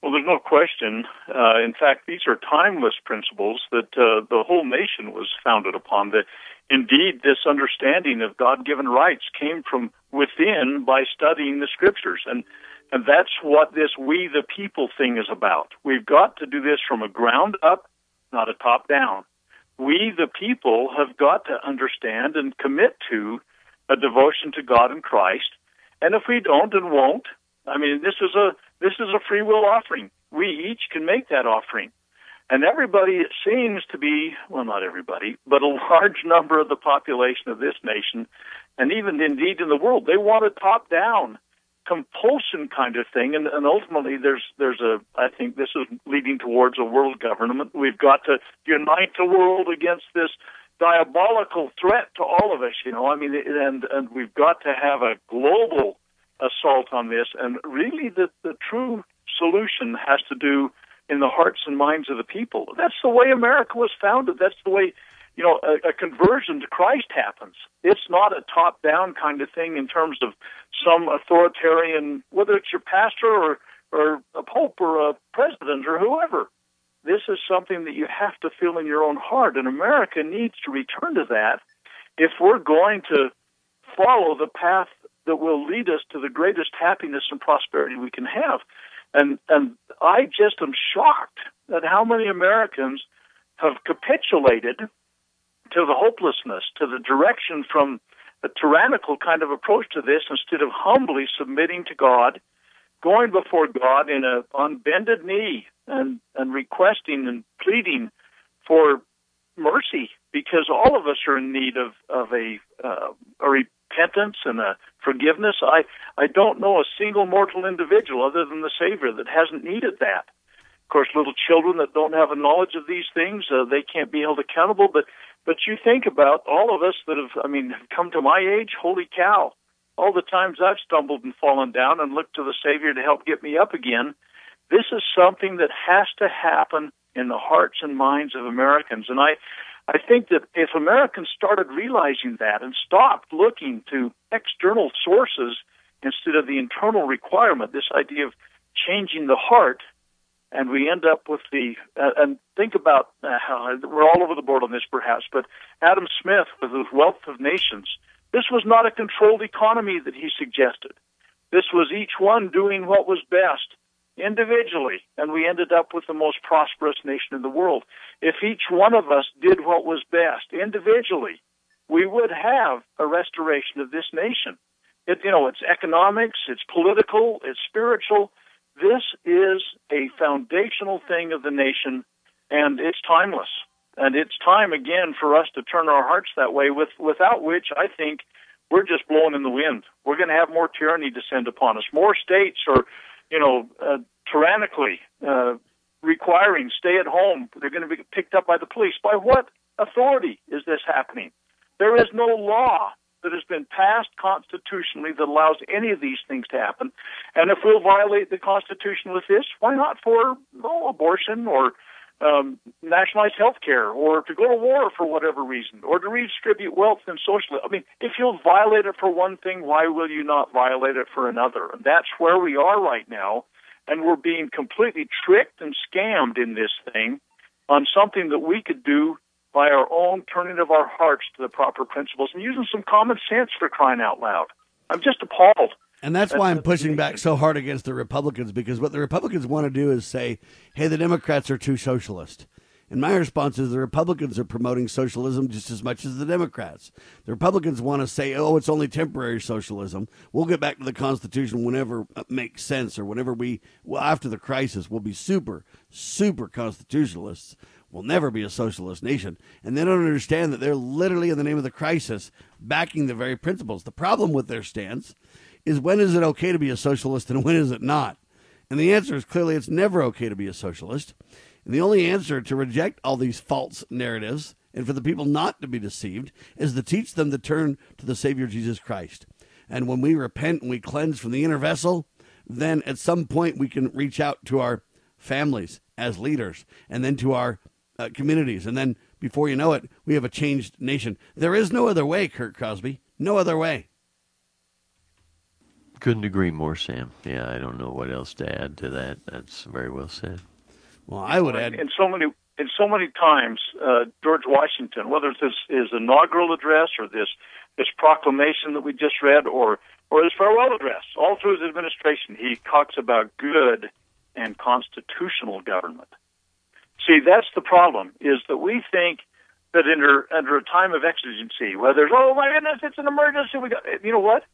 Speaker 4: Well, there's no question. Uh, in fact, these are timeless principles that uh, the whole nation was founded upon. That indeed, this understanding of God-given rights came from within by studying the Scriptures, and and that's what this "we the people" thing is about. We've got to do this from a ground up, not a top down. We the people have got to understand and commit to a devotion to God and Christ, and if we don't and won't, I mean, this is a this is a free will offering. We each can make that offering. And everybody, it seems to be, well, not everybody, but a large number of the population of this nation, and even indeed in the world, they want a top-down compulsion kind of thing. And, and ultimately, there's there's a, I think this is leading towards a world government. We've got to unite the world against this diabolical threat to all of us, you know. I mean, and, and we've got to have a global assault on this, and really the, the true solution has to do in the hearts and minds of the people. That's the way America was founded. That's the way, you know, a, a conversion to Christ happens. It's not a top-down kind of thing in terms of some authoritarian, whether it's your pastor or, or a pope or a president or whoever. This is something that you have to feel in your own heart, and America needs to return to that if we're going to follow the path that will lead us to the greatest happiness and prosperity we can have. And and I just am shocked at how many Americans have capitulated to the hopelessness, to the direction from a tyrannical kind of approach to this, instead of humbly submitting to God, going before God in a on bended knee and, and requesting and pleading for mercy, because all of us are in need of, of a, uh, a repentance and a forgiveness. I, I don't know a single mortal individual other than the Savior that hasn't needed that. Of course, little children that don't have a knowledge of these things, uh, they can't be held accountable. But, but you think about all of us that have, I mean, have come to my age, holy cow, all the times I've stumbled and fallen down and looked to the Savior to help get me up again. This is something that has to happen in the hearts and minds of Americans. And I, I think that if Americans started realizing that and stopped looking to external sources instead of the internal requirement, this idea of changing the heart, and we end up with the, uh, and think about uh, how, we're all over the board on this perhaps, but Adam Smith with the Wealth of Nations, this was not a controlled economy that he suggested. This was each one doing what was best individually, and we ended up with the most prosperous nation in the world. If each one of us did what was best individually, we would have a restoration of this nation. It, you know, it's economics, it's political, it's spiritual. This is a foundational thing of the nation, and it's timeless. And it's time, again, for us to turn our hearts that way, with, without which I think we're just blowing in the wind. We're going to have more tyranny descend upon us. More states are, you know, uh, tyrannically uh, requiring stay at home. They're going to be picked up by the police. By what authority is this happening? There is no law that has been passed constitutionally that allows any of these things to happen. And if we'll violate the Constitution with this, why not for oh, abortion or um, nationalized health care, or to go to war for whatever reason, or to redistribute wealth and socially? I mean, if you'll violate it for one thing, why will you not violate it for another? And that's where we are right now, and we're being completely tricked and scammed in this thing on something that we could do by our own turning of our hearts to the proper principles and using some common sense, for crying out loud. I'm just appalled.
Speaker 2: And that's, that's why I'm pushing back so hard against the Republicans, because what the Republicans want to do is say, hey, the Democrats are too socialist. And my response is the Republicans are promoting socialism just as much as the Democrats. The Republicans want to say, oh, it's only temporary socialism. We'll get back to the Constitution whenever it makes sense, or whenever we, well, after the crisis, we'll be super, super constitutionalists. We'll never be a socialist nation. And they don't understand that they're literally, in the name of the crisis, backing the very principles. The problem with their stance is, when is it okay to be a socialist and when is it not? And the answer is clearly it's never okay to be a socialist. And the only answer to reject all these false narratives and for the people not to be deceived is to teach them to turn to the Savior Jesus Christ. And when we repent and we cleanse from the inner vessel, then at some point we can reach out to our families as leaders, and then to our uh, communities. And then before you know it, we have a changed nation. There is no other way, Kurt Crosby. No other way.
Speaker 3: Couldn't agree more, Sam. Yeah, I don't know what else to add to that. That's very well said.
Speaker 2: Well, I would add...
Speaker 4: In so many, in so many times, uh, George Washington, whether it's his, his inaugural address or this, this proclamation that we just read or, or his farewell address, all through his administration, he talks about good and constitutional government. See, that's the problem, is that we think that under, under a time of exigency, whether it's, oh my goodness, it's an emergency, we got, you know what?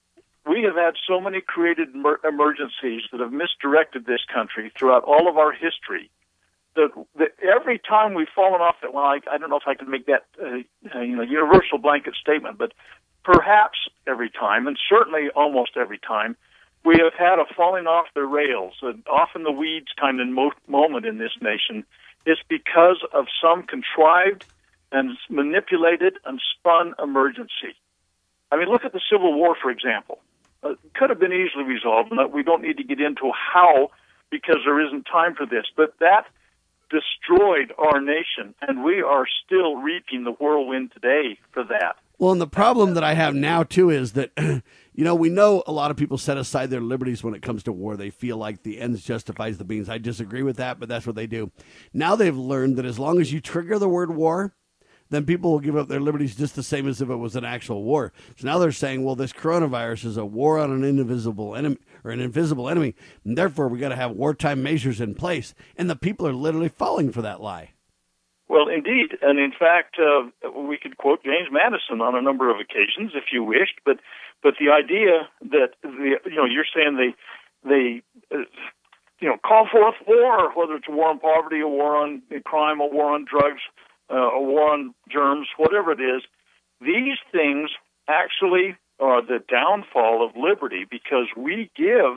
Speaker 4: We have had so many created emer- emergencies that have misdirected this country throughout all of our history that, that every time we've fallen off that, well, I, I don't know if I can make that uh, you know, universal blanket statement, but perhaps every time, and certainly almost every time, we have had a falling off the rails, and off in the weeds kind of mo- moment in this nation is because of some contrived and manipulated and spun emergency. I mean, look at the Civil War, for example. Uh, could have been easily resolved. We don't need to get into how, because there isn't time for this. But that destroyed our nation, and we are still reaping the whirlwind today for that.
Speaker 2: Well, and the problem that I have now, too, is that, you know, we know a lot of people set aside their liberties when it comes to war. They feel like the ends justifies the means. I disagree with that, but that's what they do. Now they've learned that as long as you trigger the word war, then people will give up their liberties just the same as if it was an actual war. So now they're saying, well, this coronavirus is a war on an invisible enemy or an invisible enemy, and therefore we got to have wartime measures in place. And the people are literally falling for that lie.
Speaker 4: Well, indeed, and in fact, uh, we could quote James Madison on a number of occasions if you wished. But but the idea that the you know you're saying they they uh, you know call forth war, whether it's a war on poverty, a war on crime, a war on drugs, Uh, a war on germs, whatever it is, these things actually are the downfall of liberty because we give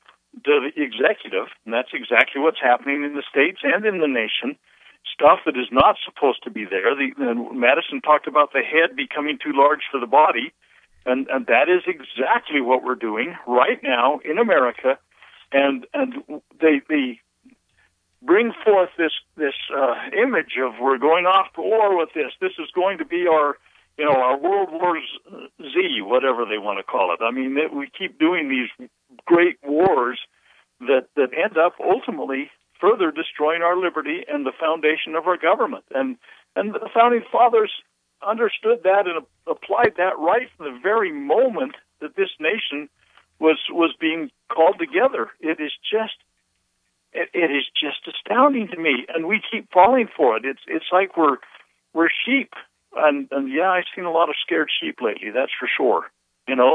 Speaker 4: to the executive, and that's exactly what's happening in the states and in the nation, stuff that is not supposed to be there. The, and Madison talked about the head becoming too large for the body, and, and that is exactly what we're doing right now in America, and and they the bring forth this this uh, image of we're going off to war with this. This is going to be our, you know, our World War Z, whatever they want to call it. I mean, it, we keep doing these great wars that that end up ultimately further destroying our liberty and the foundation of our government. And and the founding fathers understood that and applied that right from the very moment that this nation was was being called together. It is just. It, it is just astounding to me, and we keep falling for it. It's it's like we're we're sheep, and and yeah, I've seen a lot of scared sheep lately. That's for sure, you know.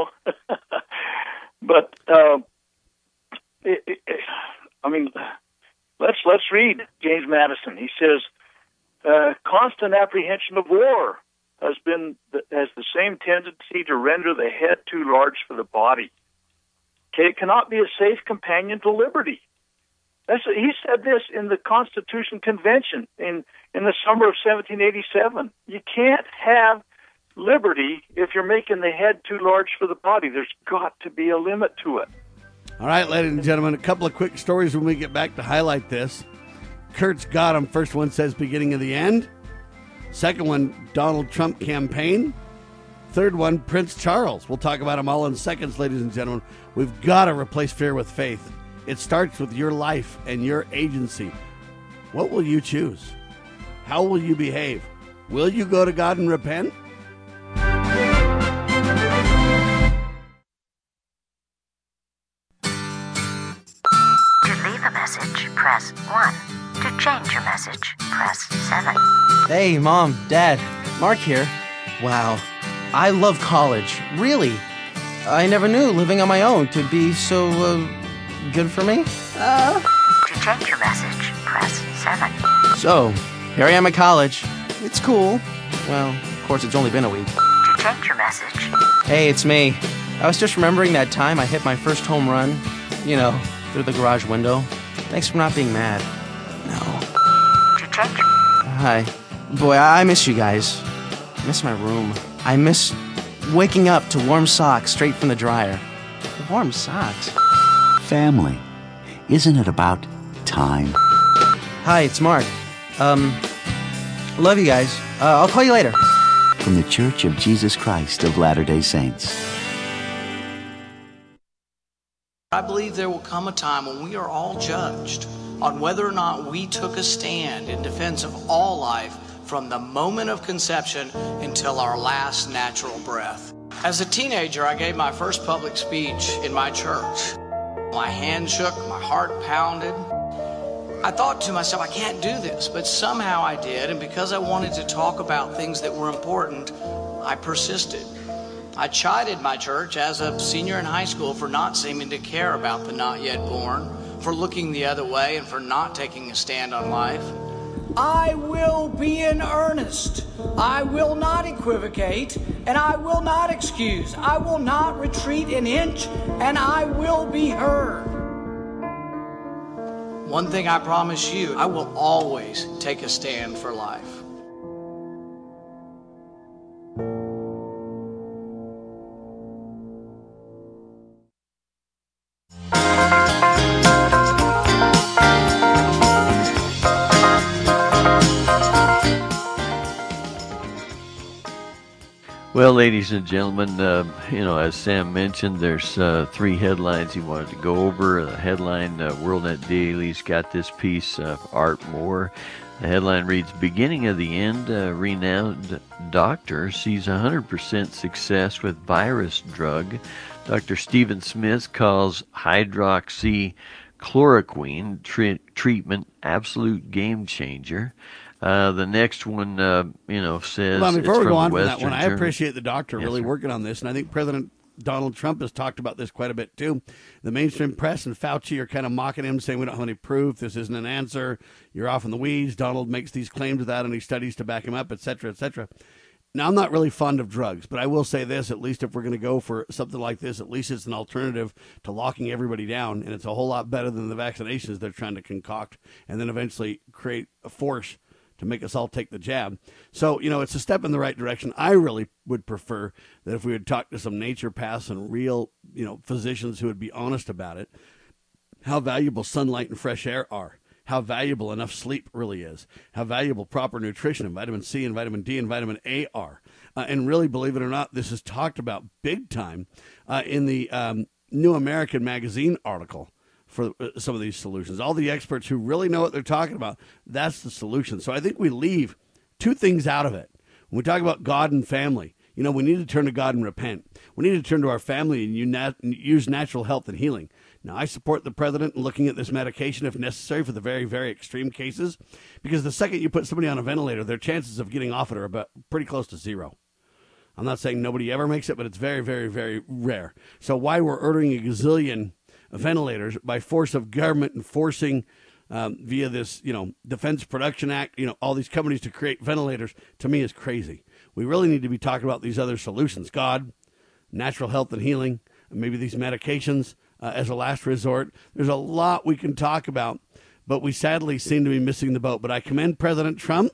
Speaker 4: But uh, it, it, I mean, let's let's read James Madison. He says, uh, "Constant apprehension of war has been has the same tendency to render the head too large for the body. It cannot be a safe companion to liberty." That's, he said this in the Constitution Convention in, in the summer of seventeen eighty-seven. You can't have liberty if you're making the head too large for the body. There's got to be a limit to it.
Speaker 2: All right, ladies and gentlemen, a couple of quick stories when we get back to highlight this. Kurt's got him. First one says beginning of the end. Second one, Donald Trump campaign. Third one, Prince Charles. We'll talk about them all in seconds, ladies and gentlemen. We've got to replace fear with faith. It starts with your life and your agency. What will you choose? How will you behave? Will you go to God and repent?
Speaker 15: To leave a message, press one. To change your message, press seven.
Speaker 16: Hey, Mom, Dad, Mark here. Wow, I love college. Really. I never knew living on my own could be so, uh... good for me?
Speaker 15: Uh. To change your message, press seven.
Speaker 16: So, here I am at college. It's cool. Well, of course, it's only been a week.
Speaker 15: To change your message.
Speaker 16: Hey, it's me. I was just remembering that time I hit my first home run. You know, through the garage window. Thanks for not being mad. No.
Speaker 15: To change.
Speaker 16: Hi. Boy, I miss you guys. I miss my room. I miss waking up to warm socks straight from the dryer. Warm socks?
Speaker 17: Family. Isn't it about time?
Speaker 16: Hi, it's Mark. Um, love you guys. Uh, I'll call you later.
Speaker 17: From the Church of Jesus Christ of Latter-day Saints.
Speaker 18: I believe there will come a time when we are all judged on whether or not we took a stand in defense of all life from the moment of conception until our last natural breath. As a teenager, I gave my first public speech in my church. My hand shook, my heart pounded. I thought to myself, I can't do this, but somehow I did, and because I wanted to talk about things that were important, I persisted. I chided my church as a senior in high school for not seeming to care about the not yet born, for looking the other way, and for not taking a stand on life. I will be in earnest. I will not equivocate, and I will not excuse. I will not retreat an inch, and I will be heard. One thing I promise you, I will always take a stand for life.
Speaker 3: Well, ladies and gentlemen, uh, you know, as Sam mentioned, there's uh, three headlines he wanted to go over. The headline, uh, WorldNet Daily's got this piece, uh, Art Moore. The headline reads, Beginning of the End, a renowned doctor sees one hundred percent success with virus drug. Doctor Stephen Smith calls hydroxychloroquine tre- treatment absolute game changer. Uh, the next one, uh, you know, says
Speaker 2: well, before
Speaker 3: it's
Speaker 2: we
Speaker 3: from
Speaker 2: go on
Speaker 3: the
Speaker 2: from that
Speaker 3: Western
Speaker 2: one, I
Speaker 3: Journal.
Speaker 2: appreciate the doctor
Speaker 3: Yes,
Speaker 2: really
Speaker 3: sir.
Speaker 2: working on this, and I think President Donald Trump has talked about this quite a bit too. The mainstream press and Fauci are kind of mocking him, saying we don't have any proof, this isn't an answer, you're off in the weeds. Donald makes these claims without any studies to back him up, et cetera, et cetera. Now, I'm not really fond of drugs, but I will say this, at least if we're going to go for something like this, at least it's an alternative to locking everybody down, and it's a whole lot better than the vaccinations they're trying to concoct and then eventually create a force to make us all take the jab. So, you know, it's a step in the right direction. I really would prefer that if we would talk to some naturopaths and real, you know, physicians who would be honest about it, how valuable sunlight and fresh air are, how valuable enough sleep really is, how valuable proper nutrition and vitamin C and vitamin D and vitamin A are. Uh, and really, believe it or not, this is talked about big time uh, in the um, New American Magazine article for some of these solutions. All the experts who really know what they're talking about, that's the solution. So I think we leave two things out of it. When we talk about God and family, you know, we need to turn to God and repent. We need to turn to our family and use natural health and healing. Now, I support the president in looking at this medication if necessary for the very, very extreme cases, because the second you put somebody on a ventilator, their chances of getting off it are about pretty close to zero. I'm not saying nobody ever makes it, but it's very, very, very rare. So why we're ordering a gazillion ventilators by force of government and forcing um, via this, you know, Defense Production Act, you know, all these companies to create ventilators, to me is crazy. We really need to be talking about these other solutions, God, natural health and healing, and maybe these medications uh, as a last resort. There's a lot we can talk about, but we sadly seem to be missing the boat. But I commend President Trump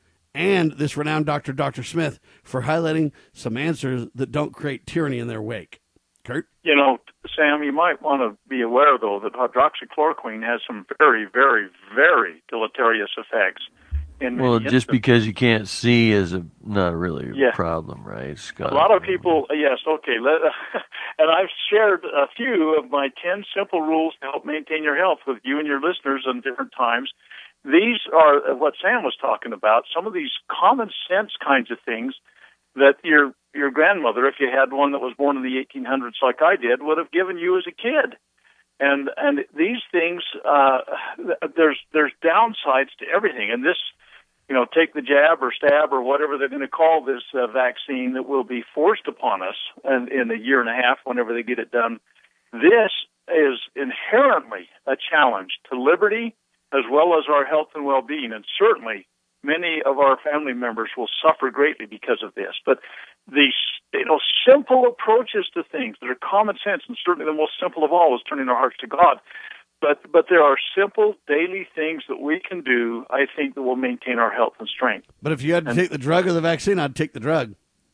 Speaker 2: and this renowned doctor, Doctor Smith, for highlighting some answers that don't create tyranny in their wake. Kurt?
Speaker 4: You know, Sam, you might want to be aware, though, that hydroxychloroquine has some very, very, very deleterious effects. In
Speaker 3: Well,
Speaker 4: many
Speaker 3: just
Speaker 4: instances.
Speaker 3: because you can't see is a, not really a
Speaker 4: Yeah.
Speaker 3: problem, right? It's got-
Speaker 4: A lot of people, yes, okay. Let, and I've shared a few of my ten simple rules to help maintain your health with you and your listeners on different times. These are what Sam was talking about, some of these common sense kinds of things that your your grandmother, if you had one that was born in the eighteen hundreds like I did, would have given you as a kid. And and these things, uh, there's there's downsides to everything. And this, you know, take the jab or stab or whatever they're going to call this uh, vaccine that will be forced upon us in, in a year and a half whenever they get it done. This is inherently a challenge to liberty as well as our health and well-being. And certainly many of our family members will suffer greatly because of this. But these, you know, simple approaches to things that are common sense, and certainly the most simple of all is turning our hearts to God. But but there are simple daily things that we can do, I think, that will maintain our health and strength.
Speaker 2: But if you had to
Speaker 4: And-
Speaker 2: take the drug or the vaccine, I'd take the drug.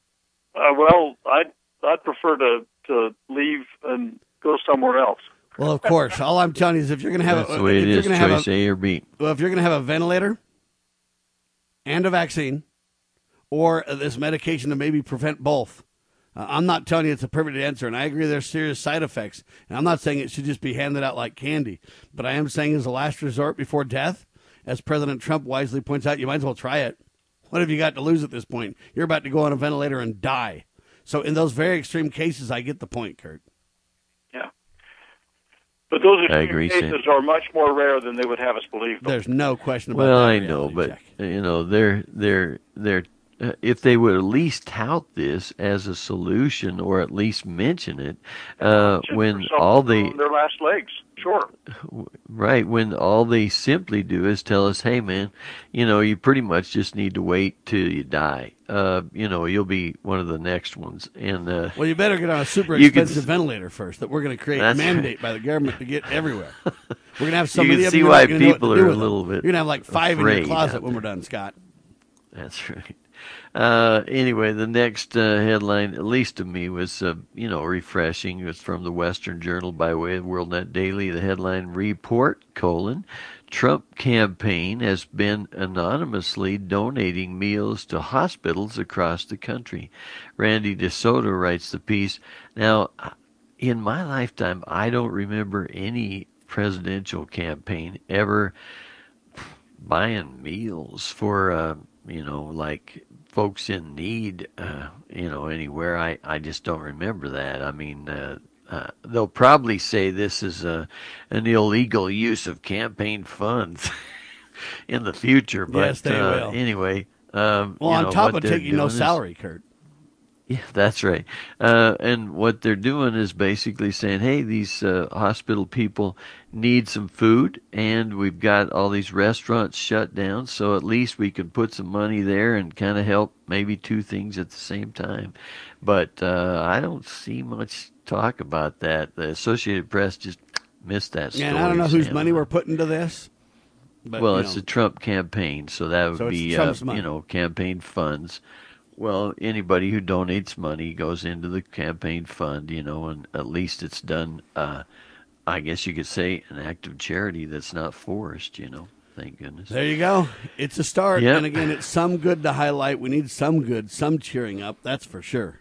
Speaker 4: Uh, well, I'd I'd prefer to to leave and go somewhere else.
Speaker 2: Well, of course. All I'm telling you is if you're going to have
Speaker 3: That's
Speaker 2: a,
Speaker 3: the way
Speaker 2: if
Speaker 3: it
Speaker 2: you're
Speaker 3: is,
Speaker 2: gonna have
Speaker 3: choice
Speaker 2: a,
Speaker 3: A or B.
Speaker 2: Well, if you're going to have a ventilator and a vaccine, or this medication to maybe prevent both, Uh, I'm not telling you it's a perfect answer, and I agree there's serious side effects. And I'm not saying it should just be handed out like candy. But I am saying as a last resort before death, as President Trump wisely points out, you might as well try it. What have you got to lose at this point? You're about to go on a ventilator and die. So in those very extreme cases, I get the point, Kurt.
Speaker 4: Yeah. But those
Speaker 3: I
Speaker 4: extreme
Speaker 3: agree,
Speaker 4: cases
Speaker 3: Sam.
Speaker 4: are much more rare than they would have us believe.
Speaker 2: There's no question about
Speaker 3: Well,
Speaker 2: that.
Speaker 3: I know, but
Speaker 2: check.
Speaker 3: you know, they're they're they're uh, if they would at least tout this as a solution, or at least mention it, uh, when all they
Speaker 4: on their last legs, sure.
Speaker 3: right when all they simply do is tell us, hey man, you know, you pretty much just need to wait till you die. Uh, you know, you'll be one of the next ones, and uh,
Speaker 2: Well, you better get on a super
Speaker 3: you can
Speaker 2: expensive
Speaker 3: s-
Speaker 2: ventilator first that we're going to create a
Speaker 3: That's
Speaker 2: mandate
Speaker 3: right.
Speaker 2: by the government to get everywhere. We're going to have
Speaker 3: You
Speaker 2: some
Speaker 3: can
Speaker 2: of them
Speaker 3: see
Speaker 2: you're
Speaker 3: why
Speaker 2: not gonna know what to
Speaker 3: people
Speaker 2: do
Speaker 3: are
Speaker 2: with
Speaker 3: a
Speaker 2: them.
Speaker 3: little bit
Speaker 2: You're going to have like five in your
Speaker 3: afraid
Speaker 2: closet
Speaker 3: out
Speaker 2: when
Speaker 3: there.
Speaker 2: we're done, Scott.
Speaker 3: That's right. Uh, anyway, the next uh, headline, at least to me, was uh, you know refreshing. It was from the Western Journal by way of WorldNet Daily. The headline: Report: colon Trump campaign has been anonymously donating meals to hospitals across the country. Randy DeSoto writes the piece. Now, in my lifetime, I don't remember any presidential campaign ever buying meals for uh, you know like folks in need, uh, you know, anywhere. I, I just don't remember that. I mean, uh, uh, they'll probably say this is a, an illegal use of campaign funds in the future. But
Speaker 2: Yes, they
Speaker 3: uh,
Speaker 2: will.
Speaker 3: anyway, um,
Speaker 2: Well,
Speaker 3: you
Speaker 2: on
Speaker 3: know,
Speaker 2: top
Speaker 3: what
Speaker 2: of
Speaker 3: they're
Speaker 2: taking no
Speaker 3: doing is-
Speaker 2: salary, Kurt.
Speaker 3: yeah, that's right. Uh, and what they're doing is basically saying, hey, these uh, hospital people need some food, and we've got all these restaurants shut down, so at least we can put some money there and kind of help maybe two things at the same time. But uh, I don't see much talk about that. The Associated Press just missed that story.
Speaker 2: And I don't know whose
Speaker 3: Sam.
Speaker 2: money we're putting to this. But,
Speaker 3: well,
Speaker 2: you
Speaker 3: it's
Speaker 2: know,
Speaker 3: the Trump campaign, so that would
Speaker 2: So it's
Speaker 3: be, uh,
Speaker 2: Trump's money.
Speaker 3: you know, campaign funds. Well, anybody who donates money goes into the campaign fund, you know, and at least it's done, uh, I guess you could say, an act of charity that's not forced, you know. Thank goodness.
Speaker 2: there you go. It's a start.
Speaker 3: Yep.
Speaker 2: And again, it's some good to highlight. We need some good, some cheering up. That's for sure.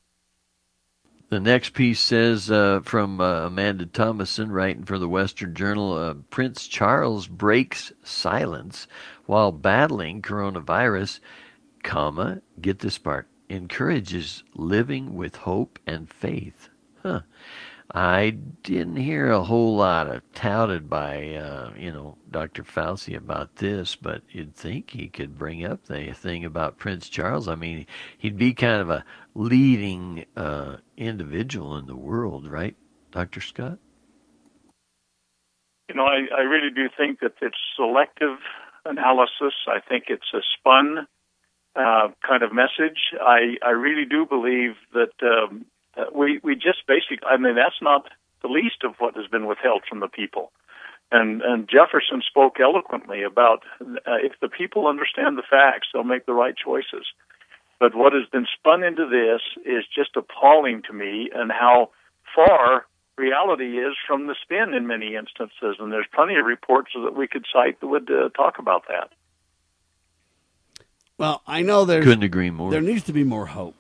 Speaker 3: The next piece says uh, from uh, Amanda Thomason, writing for the Western Journal, uh, Prince Charles breaks silence while battling coronavirus, comma, get this part, encourages living with hope and faith. Huh. I didn't hear a whole lot of touted by, uh, you know, Doctor Fauci about this, but you'd think he could bring up the thing about Prince Charles. I mean, he'd be kind of a leading uh, individual in the world, right, Doctor Scott?
Speaker 4: You know, I, I really do think that it's selective analysis. I think it's a spun uh, kind of message. I, I really do believe that um, uh, we, we just basically, I mean, that's not the least of what has been withheld from the people. And, and Jefferson spoke eloquently about uh, if the people understand the facts, they'll make the right choices. But what has been spun into this is just appalling to me, and how far reality is from the spin in many instances. And there's plenty of reports that we could cite that would uh, talk about that.
Speaker 2: Well, I know there's
Speaker 3: Couldn't agree more.
Speaker 2: There needs to be more hope.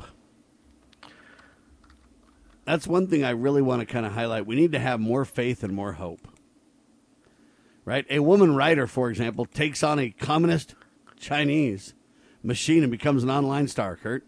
Speaker 2: That's one thing I really want to kind of highlight. We need to have more faith and more hope. Right? A woman writer, for example, takes on a communist Chinese machine and becomes an online star, Kurt.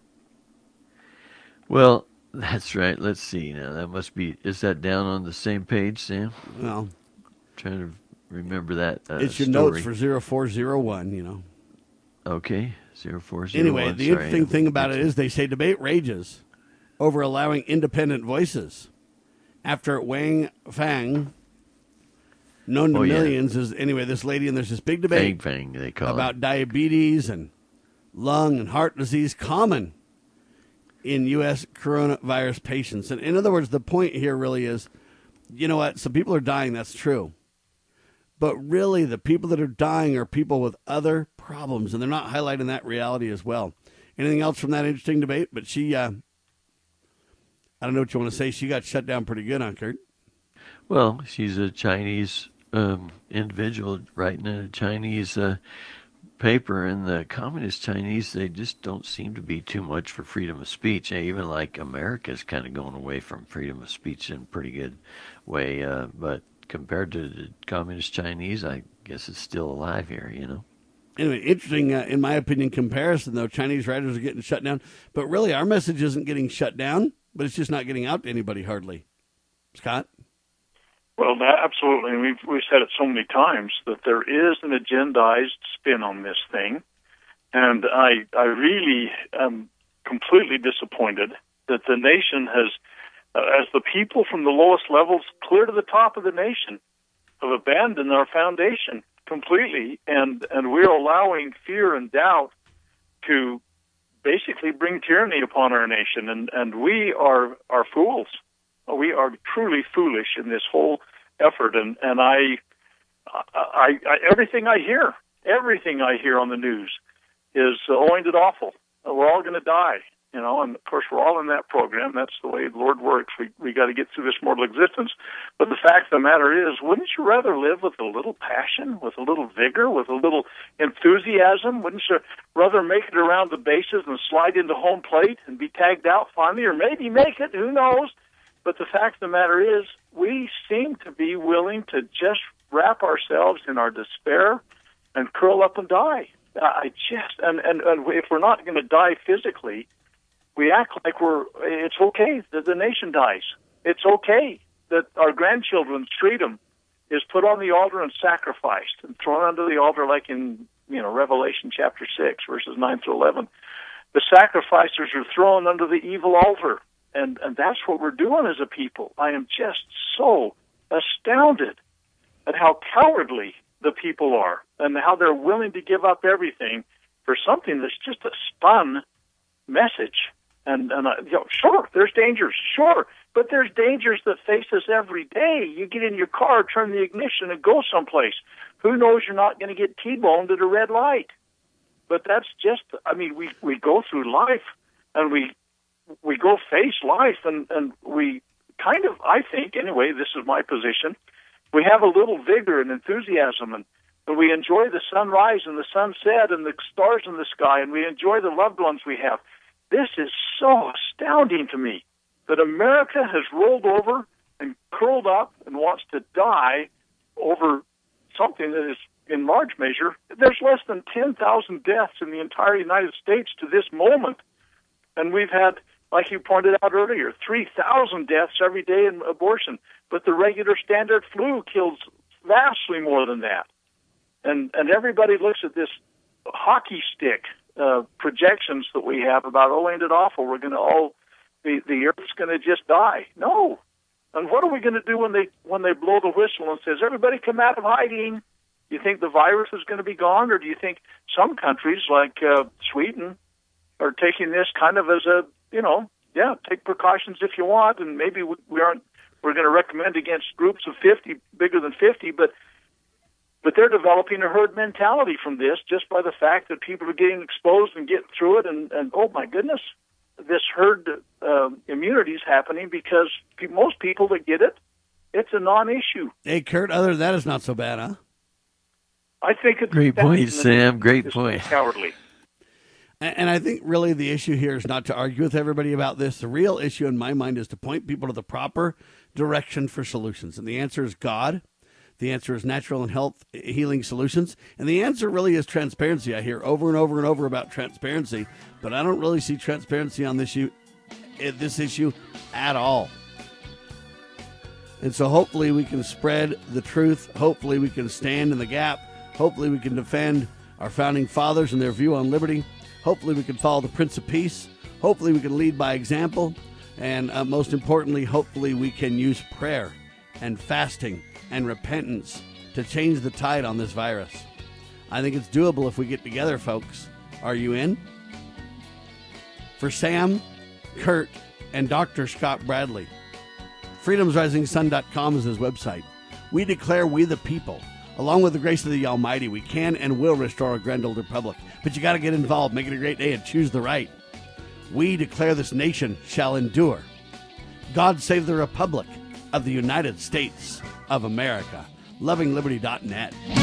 Speaker 3: Well, that's right. Let's see now. That must be, is that down on the same page, Sam?
Speaker 2: Well,
Speaker 3: trying to remember that uh,
Speaker 2: it's your
Speaker 3: story.
Speaker 2: notes for zero four zero one, you know.
Speaker 3: Okay, zero four zero one.
Speaker 2: Anyway, the
Speaker 3: Sorry,
Speaker 2: interesting
Speaker 3: I'm-
Speaker 2: thing about it is they say debate rages over allowing independent voices after Wang Fang, known to
Speaker 3: Oh, yeah.
Speaker 2: millions, is anyway. This lady, and there's this big debate
Speaker 3: Fang Fang, they call
Speaker 2: about
Speaker 3: it.
Speaker 2: diabetes and lung and heart disease common in U S coronavirus patients. And in other words, the point here really is, you know what? Some people are dying. That's true. But really, the people that are dying are people with other problems, and they're not highlighting that reality as well. Anything else from that interesting debate? But she, uh, I don't know what you want to say. She got shut down pretty good on Kurt.
Speaker 3: Well, she's a Chinese um, individual writing in a Chinese uh, paper, and the communist Chinese, they just don't seem to be too much for freedom of speech. Even like America's kind of going away from freedom of speech in a pretty good way. Uh, but compared to the communist Chinese, I guess it's still alive here, you know.
Speaker 2: Anyway, interesting, uh, in my opinion, comparison, though. Chinese writers are getting shut down. But really, our message isn't getting shut down, but it's just not getting out to anybody hardly. Scott?
Speaker 4: Well, absolutely. And we've, we've said it so many times that there is an agendized spin on this thing. And I, I really am completely disappointed that the nation has, uh, as the people from the lowest levels clear to the top of the nation, have abandoned our foundation completely, and, and we're allowing fear and doubt to basically bring tyranny upon our nation, and, and we are, are fools. We are truly foolish in this whole effort, and, and I, I, I, everything I hear, everything I hear on the news is, uh, oh, ain't it awful? We're all going to die. You know, and of course we're all in that program. That's the way the Lord works. We we got to get through this mortal existence. But the fact of the matter is, wouldn't you rather live with a little passion, with a little vigor, with a little enthusiasm? Wouldn't you rather make it around the bases and slide into home plate and be tagged out finally, or maybe make it? Who knows? But the fact of the matter is, we seem to be willing to just wrap ourselves in our despair and curl up and die. I just and and, and if we're not going to die physically, we act like we're, it's okay that the nation dies. It's okay that our grandchildren's freedom is put on the altar and sacrificed and thrown under the altar, like in, you know, Revelation chapter six, verses nine through eleven. The sacrificers are thrown under the evil altar, and, and that's what we're doing as a people. I am just so astounded at how cowardly the people are and how they're willing to give up everything for something that's just a spun message. And, and uh, you know, sure, there's dangers, sure, but there's dangers that face us every day. You get in your car, turn the ignition, and go someplace. Who knows you're not going to get T-boned at a red light? But that's just, I mean, we, we go through life, and we we go face life, and, and we kind of, I think, anyway, this is my position, we have a little vigor and enthusiasm, and, and we enjoy the sunrise and the sunset and the stars in the sky, and we enjoy the loved ones we have. This is so astounding to me that America has rolled over and curled up and wants to die over something that is, in large measure, there's less than ten thousand deaths in the entire United States to this moment. And we've had, like you pointed out earlier, three thousand deaths every day in abortion. But the regular standard flu kills vastly more than that. And, and everybody looks at this hockey stick Uh, projections that we have about, oh, ain't it awful? We're going to all, the, the earth's going to just die. No. And what are we going to do when they when they blow the whistle and says, everybody come out of hiding? You think the virus is going to be gone, or do you think some countries like uh, Sweden are taking this kind of as a, you know, yeah, take precautions if you want, and maybe we, we aren't, we're going to recommend against groups of fifty, bigger than fifty, but But they're developing a herd mentality from this just by the fact that people are getting exposed and getting through it. And, and oh, my goodness, this herd uh, immunity is happening because pe- most people that get it, it's a non-issue.
Speaker 2: Hey, Kurt, other than that, it's not so bad, huh?
Speaker 4: I think it's...
Speaker 3: Great point, Sam. Great point.
Speaker 4: Cowardly.
Speaker 2: And, and I think really the issue here is not to argue with everybody about this. The real issue in my mind is to point people to the proper direction for solutions. And the answer is God. The answer is natural and health healing solutions. And the answer really is transparency. I hear over and over and over about transparency, but I don't really see transparency on this issue, this issue at all. And so hopefully we can spread the truth. Hopefully we can stand in the gap. Hopefully we can defend our founding fathers and their view on liberty. Hopefully we can follow the Prince of Peace. Hopefully we can lead by example. And uh, most importantly, hopefully we can use prayer and fasting and repentance to change the tide on this virus. I think it's doable if we get together, folks. Are you in? For Sam, Kurt, and Doctor Scott Bradley, freedoms rising sun dot com is his website. We declare, we the people, along with the grace of the Almighty, we can and will restore a grand old republic. But you got to get involved, make it a great day, and choose the right. We declare this nation shall endure. God save the Republic of the United States of America. loving liberty dot net.